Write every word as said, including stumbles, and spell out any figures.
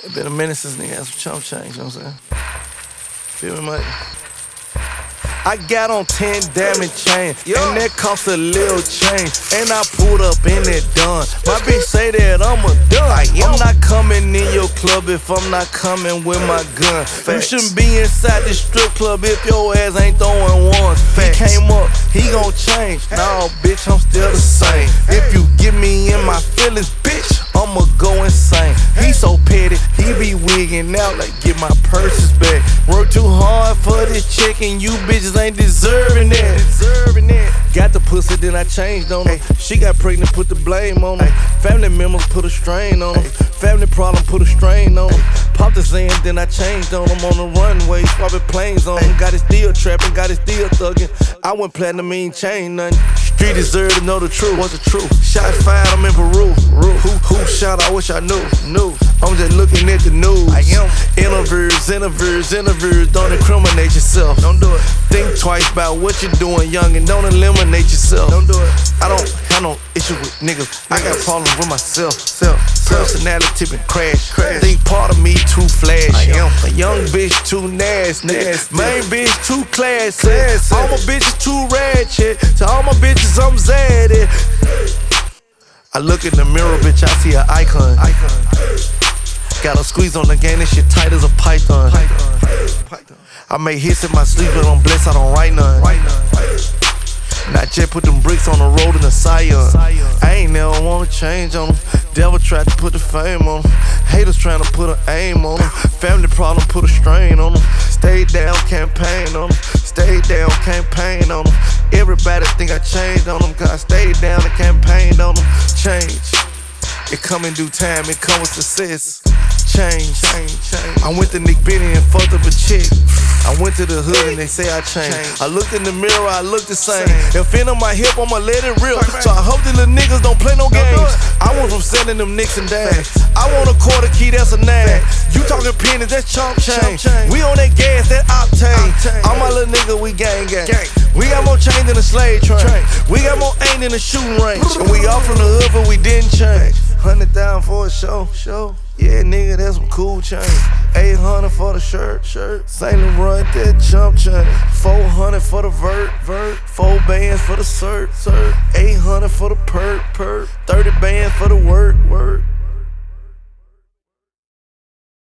It's been a minute since nigga had some chump change, you know what I'm saying? Feel me, mate? I got on ten diamond chain, yeah. And that cost a little change. And I pulled up in that done. My bitch say that I'm a done. I'm not coming in your club if I'm not coming with my gun. Facts. You shouldn't be inside the strip club if your ass ain't throwing ones. Facts. He came up, he gon' change. Nah, bitch, I'm still the same. If you get me in my feelings, bitch, I'ma go insane. He so petty, he be wigging out like get my purses back. Work too hard for this chick and you bitches ain't deserving that. Deserving that. Got the pussy, then I changed on her. She got pregnant, put the blame on her. Family members put a strain on her. Family problem put a strain on her. Popped the Zan, then I changed on him on the runway, swapping planes on him. Got his deal trapping, got his deal thugging. I went platinum, he ain't changed nothing. Street deserve to know the truth. What's the truth? Shots fired, I'm in Peru. Who, who shot? I wish I knew. Knew. I'm just looking at the news. I am. Interviews, interviews, interviews. Don't incriminate yourself. Don't do it. Think twice about what you're doing, young, and don't eliminate yourself. Don't do it. I don't have no issue with niggas. I got problems with myself. Self. Personality been crash. crash. Think part of me too flash. I am. A young bitch too nasty. nasty. Main bitch too classy. classy. All my bitches too ratchet. To all my bitches I'm zaddy. I look in the mirror, bitch, I see an icon. icon. Got a squeeze on the game, this shit tight as a python. python. I make hits in my sleep, but I'm blessed, I don't write none. Write none. Not yet put them bricks on the road in the Scion. I ain't never wanna change on them. Devil tried to put the fame on them. Haters trying to put an aim on them. Family problem put a strain on them. Stay down, campaign on them. Stay down, campaign on them. Everybody think I changed on them, cause I stayed down and campaigned on them. Change, it come in due time, it come with success. Change, change, change. I went to Nick Benny and fucked up a chick. I went to the hood and they say I changed. I looked in the mirror, I looked the same. If in on my hip, I'ma let it rip. So I hope these little niggas don't play no games. I went from sending them nicks and dimes. I want a quarter key, that's a nine. You talking pennies, that's chump change. We on that gas, that octane. All my little niggas, we gang gang. We got more chain than a slave train. We got more aim than a shooting range. And we all from the hood, but we didn't change. Hundred thousand for a show, show. Yeah, nigga, that's some cool change. Eight hundred for the shirt, shirt. Saint Laurent, that chump change. Four hundred for the vert, vert. Four bands for the cert, cert. Eight hundred for the perk, perk. Thirty bands for the work, work.